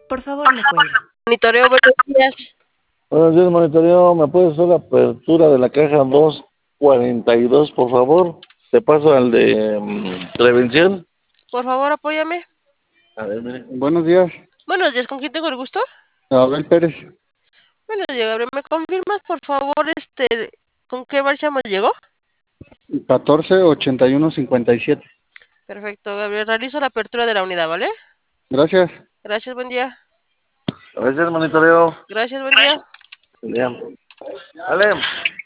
Por favor, no cuelgue. Monitoreo, buenos días. Buenos días, monitoreo. ¿Me puedes hacer la apertura de la caja 242, por favor? Te paso al de prevención. Por favor, apóyame. A ver, mire. Buenos días, Buenos días, ¿con quién tengo el gusto? Abel Pérez, Buenos días, Gabriel. ¿Me confirmas, por favor, con qué marcha me llegó? 148157. Perfecto, Gabriel. Realizo la apertura de la unidad, ¿vale? Gracias. Gracias, buen día. A ver, monitoreo. Gracias, buen día. Ya. Dale.